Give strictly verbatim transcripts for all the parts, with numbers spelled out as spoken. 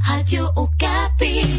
Radio Okapi.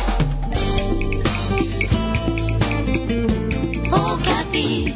Okapi.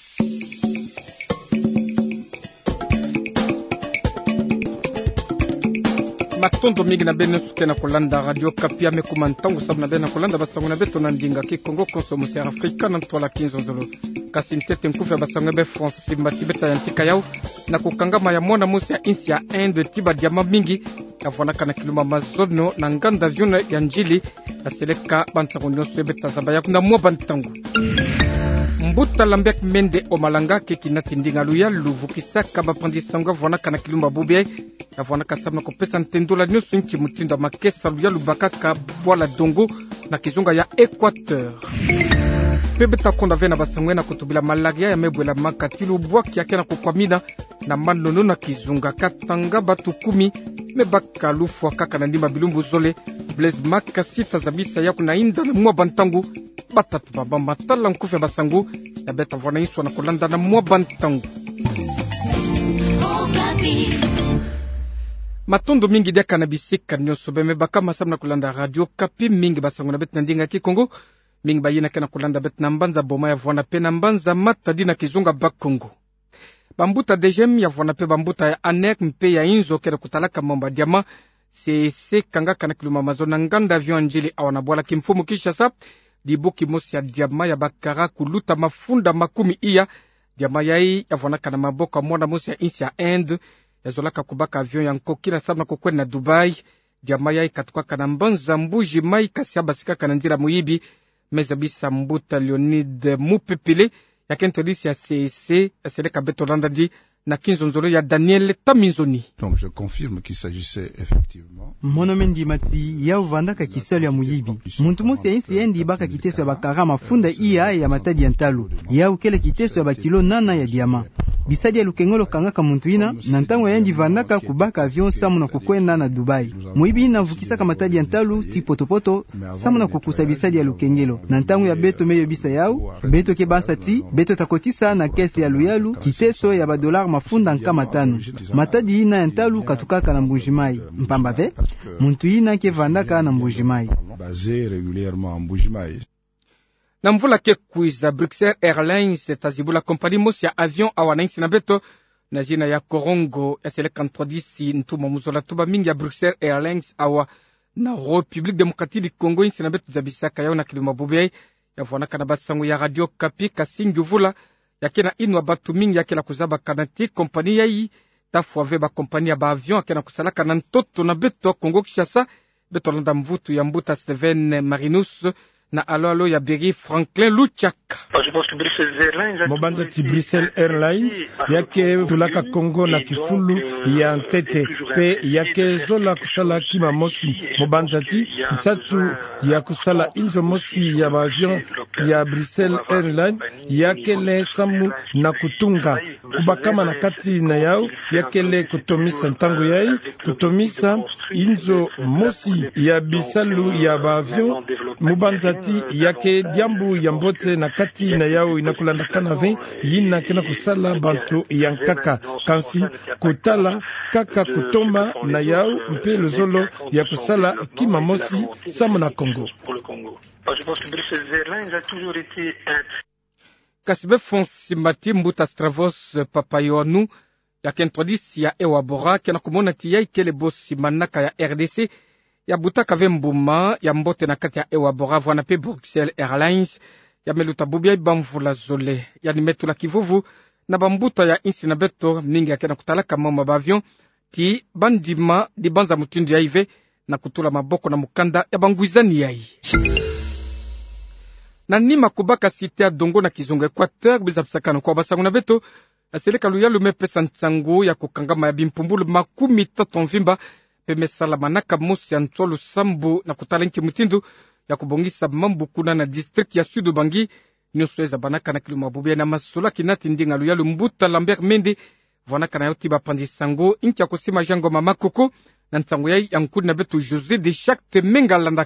Matondo mingi na bene suke na kolanda Radio Okapi amekuma ntango sabu na bene kolanda basango na beto na ndinga ki Kongo konsomusi ya Afrika na ntola kinzo zolo kasi ntete nkufu ya basango be France mbati beta ya ntika yao na kukangama ya mwana musi ya insi ya Inde tiba diama mingi avonaka na kiluma mazono na nganda vyona ya njili na seleka bantango nyonso beta zaba ya kuna mwa bantango Mbuta Lambek Mende Omalanga keki nati ndinga luya luvukisaka bapandisanga avonaka na kiluma bubye avonaka sabna kopesa ntendola nyonso nchi mutindo makesa luya lubakaka bwala dongo na kizunga ya Equateur Pebeta konda vena basangwe na kutubila malagia ya mebwela makatilu bwaki yake na kukwamina na manono na kizunga katanga batu kumi mebaka lufu kaka na ndima bilumbu zole Blaise Makasita zabisa ya kuna inda na mwa bantangu batatu baba matala nkufe basangu ya beta vona iswa na kolanda na mwa bantangu Matondo mingi deka na bisika nyoso beme baka masam na kolanda Radio Okapi mingi basangu na beta ndinga ki Kongo mingi bayina kana kolanda beta na mbanza boma ya vona pe na mbanza matadi na kizunga bakongo Bambuta dejem ya vona pe bambuta ya anek mpe ya inzo kera kutalaka momba diama se se kanga kana kiluma mazona nganda avion njili awana bwala kimfumu kisha sa dibuki mosi ya diama ya bakara kuluta mafunda makumi iya diama yai ya vona kana maboka mwana mosi ya insi ya Inde ya zolaka kubaka avion ya nkokila sabna kukwe na Dubai diama yai katuka kana mbanza mbuji mai kasi ya basika kana ndira muibi meza bisa mbuta Leonide Mupepele ya kentolisi ya C C ya seleka beto landadi na kinzonzolo ya Daniel Taminzoni. Donc je confirme qu'il s'agissait effectivement. Monomendi mati ya uvandaka kisalo ya muyibi. Muntu musi ya insi yendi baka kiteso ya bakara mafunda iya ya matadi ya ntalu. Ya ukele kiteso ya bakilo nana ya diama. Bisadi ya lukengolo kangaka muntu ina na ntango yendi vandaka kubaka avion samu na kukwenda na Dubai. Muyibi ina vukisaka matadi ya ntalu ti potopoto samu na kukusa bisadi ya lukengelo. Na ntango ya beto meyo bisa yao, beto ke basati, beto takotisa na kesi ya luyalu kiteso ya badolar mafunda nkama tano. Matadi ina entalu katukaka na mbujimai. Mpambave, muntu ina ke vandaka na mbujimai. Basé régulièrement en Mbujimai. Na mvula ke kuiza Bruxelles Airlines tazibula kompani mosi ya avion awanansi na beto na jina ya Korongo ya seleka ntwadisi ntuma muzola tuba mingi ya Bruxelles Airlines awa na République démocratique du Congo insi na beto zabisaka yao na kilima bubei ya vonaka na basangu ya Radio Okapi kasingi uvula yake na inwa batu mingi yake la kuzaba kanati kompani yai tafuave ba kompani ya ba avion yake na kusalaka na ntoto na beto Kongo Kishasa beto landa mvutu ya mbuta Steven Marinus na alo alo ya Berry Franklin Luchak. Mobanza ti Bruxelles Airlines yake tulaka Kongo na kifulu ya ntete pe yake zola kusala kima mosi mobanza ti msatu ya kusala inzo mosi ya avion ya Bruxelles Airlines yake le samu na kutunga kubakama na kati na yao yake le kutomisa ntango yai kutomisa inzo mosi ya bisalu ya avion mobanza yake diambu ya mbote na kati na yao inakulanda kanave yina kena kusala bantu yankaka kansi kutala kaka kutomba na yao mpe lozolo ya kusala kima mosi samu na Kongo. Kasibe fonsi mati mbuta Stravos Papayonu ya kentrodisi ya Ewa Bora kena kumona tiyai kele bosi manaka ya R D C ya butaka vembuma ya mbote na kati ya Ewa Bora vwana pe Bruxelles Airlines ya meluta bubia bamvula zole ya nimetu la kivuvu na bambuta ya insi na beto mingi ya kena kutalaka mama bavion ti bandima di banza mutindu ya ive na kutula maboko na mukanda ya banguizani yai na nima kubaka site ya dongo na kizunga Equateur bizapsakana kwa basangu na beto aseleka luyalu mepesa ntsangu ya kukangama ya bimpumbulu makumi tatu mvimba peme salamanaka mosi ya ntwalo sambu na kutalenki mutindu ya kubongisa mambu kuna na district ya Sud Bangi nyoso eza banaka na kiluma bubia na masola kinati ndinga luyalu Mbuta Lambert Mende vonaka na yoti bapandi sango inti ya kusima jango mama koko na ntsango yai yankudi na betu José de Chacte Menga landaka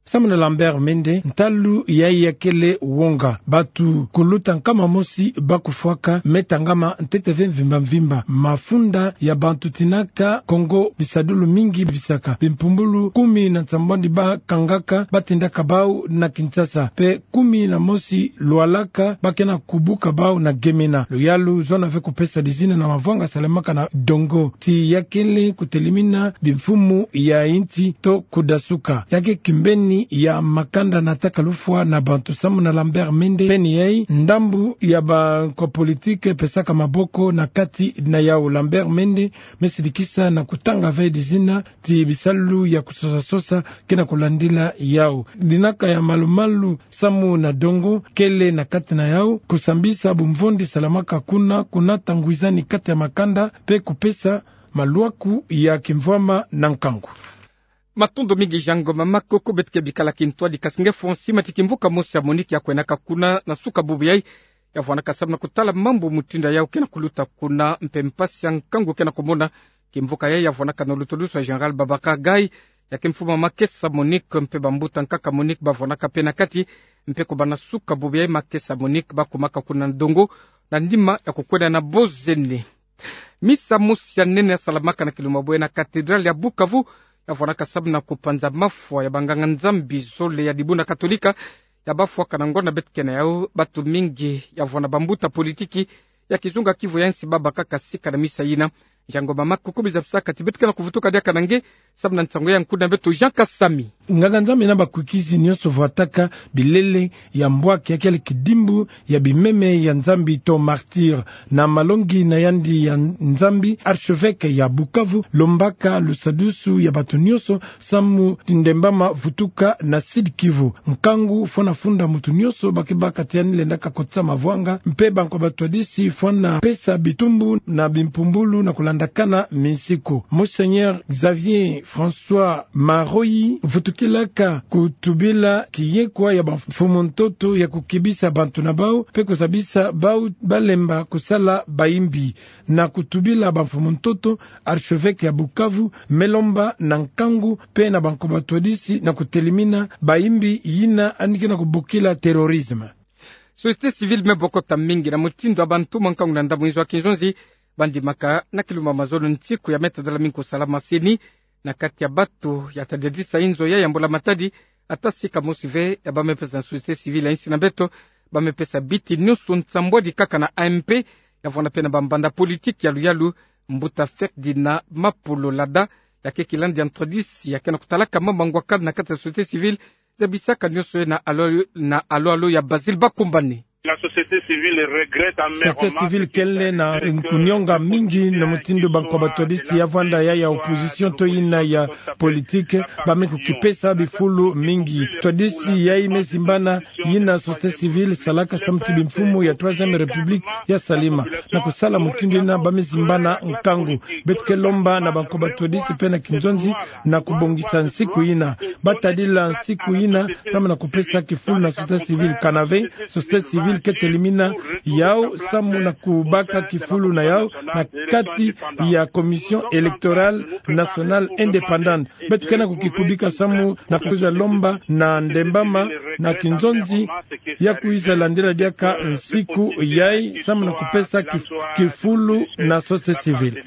Samuna Lambert Mende ntalu ya yakele wonga batu kuluta nkama mosi bakufwaka metangama ntete mvimba mvimba mafunda ya bantu tinaka Kongo bisadulu mingi bisaka bimpumbulu kumi na tsambandi ba kangaka batinda kabau na Kinshasa pe kumi na mosi lualaka bakena kubuka bau na Gemena loyalu zona ve kupesa dizina na mavanga salemaka na dongo ti yakele kutelimina bimfumu ya inti to kudasuka yake kimbeni ya makanda na takalufwa na bantu Samuna Lambert Mende peni yei ndambu ya banko politike pesaka maboko na kati na yao Lambert Mende mesidikisa na kutanga vei dizina ti bisalu ya kusosa sosa kena kulandila yao dinaka ya malumalu samu na dongo kele na kati na yao kusambisa bumvondi salamaka kuna kuna tanguizani kati ya makanda pe kupesa maluaku ya kimvwama na nkangu. Matondo mingi jangoma makoko betke bikala kintwa di kasinge fonsi matikimvuka mosi ya moniki ya kwenaka kuna na suka bubu yai ya vwana kasabna kutala mambo mutinda yao kena kuluta kuna mpempasi ya nkangu kena kumona kimvuka yai ya vwana kanolutolusu ya General Babaka Gai ya kimfuma makesa moniki mpe bambuta nkaka moniki ba vwana kapena kati mpe kubana suka bubu yai makesa moniki bakumaka kuna ndongo na ndima ya kukwena na bozene. Misa mosi ya nene ya salamaka na kilumabwe na katedrali ya Bukavu ya vwana kasabna kupanza mafwa ya banganga nzambi zole ya dibuna katolika ya bafwa kanangona betkena yao batu mingi ya vwana bambuta politiki ya kizunga Kivu ya nsi baba kaka sika na misa yina jango mama kukubiza psaka tibetkena kuvutuka dia kanange sabna nsango ya nkuda beto Jean Kasami nganga nzambi na bakukizi nyoso vwataka bilele ya mbwaki ya kele kidimbu ya bimeme ya nzambi to martir na malongi na yandi ya nzambi archevêque ya Bukavu lombaka lusadusu ya batu nyoso samu tindembama vutuka na Sud Kivu nkangu fona funda mutu nyoso bakibaka tiani lendaka kotsa mavwanga mpe banko batwadisi fona pesa bitumbu na bimpumbulu na kulandakana misiko. Monseigneur Xavier François Maroyi vutukilaka kutubila kiyekwa ya bafumontoto ya kukibisa bantu na bao pe kusabisa bao balemba kusala baimbi na kutubila bafumontoto archevêque ya Bukavu melomba na nkangu pe na banko batwadisi na kutelimina baimbi yina anikina kubukila terorisme. Société civile mebokota mingi na mutindo abantu mankangu na ndamwizo wa kinzonzi bandi maka na kiluma mazono ntiku ya meta dala minko salama sini na kati ya batu ya tadedisa inzo ya yambola matadi atasika musive ya bamepesa na société civile insi na beto bamepesa biti nyusu ntambwa di kaka na A M P ya vwana pena bambanda politiki ya luyalu mbuta fekdi na mapulo lada ya kekilandi ya ntrodisi ya kena kutalaka mambangwa kadi na kati ya société civile za bisaka nyusu na alo na alo alo ya Basil Bakumbani. La société civile regrette amèrement. Société civile kelle na kunyonga mingi na mutindo banko batodisi ya vanda ya ya opposition to ina ya politique bamiku kipesa bifulu mingi todisi ya ime simbana ina société civile salaka samti bimfumu ya troisième république ya salima na kusala mutindo na bamizimbana nkangu betke lomba na banko batodisi pena kinzonzi na kubongisa nsiku ina batadila nsiku ina sama na kupesa kifulu na société civile kanave société civile ketelimina yao samu na kubaka kifulu na yao na kati ya commission électorale nationale indépendante betukena kukikubika samu na kuza lomba na ndembama na kinzonzi ya kuiza landira diaka nsiku yai samu na kupesa kifulu na société civile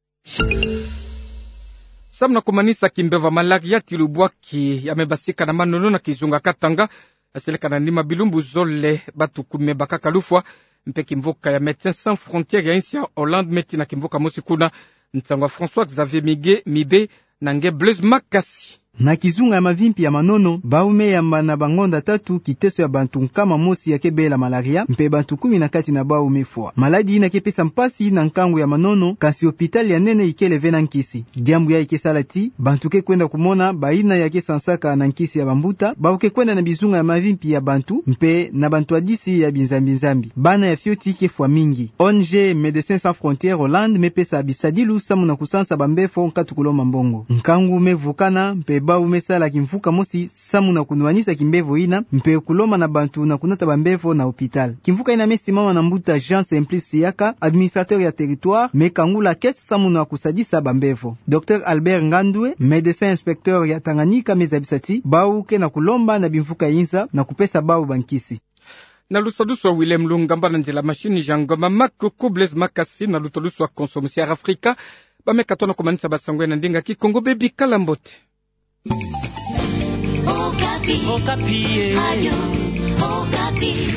samu na kumanisa kimbeva malaki ya tilubwaki ya mebasika na manono na kizunga katanga aseleka na ndima bilumbu zole batu kume bakaka lufwa mpe kimvoka ya Médecins Sans Frontières ya insi ya Hollande meti na kimvoka mosi kuna ntangwa François Xavier Mige Mibe na nge Blaise Makasi. Na kizunga ya mavimpi ya manono baume yamba na bangonda tatu kiteso ya bantu nkama mosi ya kebela malaria mpe bantu kumi na kati na baume fwa maladi ina kepesa mpasi na nkangu ya manono kasi hospitali ya nene ikele vena nkisi diambu ya ikesalati bantu ke kwenda kumona baina ya kesansaka na nkisi ya bambuta bauke kwenda na bizunga ya mavimpi ya bantu mpe na bantu adisi ya binzambi nzambi bana ya fioti ke fwa mingi O N G Médecins Sans Frontières Hollande mepesa bisadilu samu na kusansa bambefo nkatu kuloma mbongo nkangu mevukana mpe bau mesala kimfuka mosi samu na kunuanisa kimbevo ina mpe kuloma na bantu na kunata bambevo na hopital. Kimfuka ina mesimama na mbuta Jean Simplice Yaka, administrateur ya territoire, mekangula kesi samu na kusadisa bambevo. Docteur Albert Ngandwe, médecin inspecteur ya Tanganyika mezabisati, bau ke na kulomba na bimfuka inza na kupesa bau bankisi. Na lusadusu wa Willem Lungamba na njela machini jangoma makuku Blaise Makasi na lusadusu wa Consommation Afrika bamekatona kumanisa basangwe na ndinga kikongo bebi kalambote. Okapi. Okapi. Radio Okapi.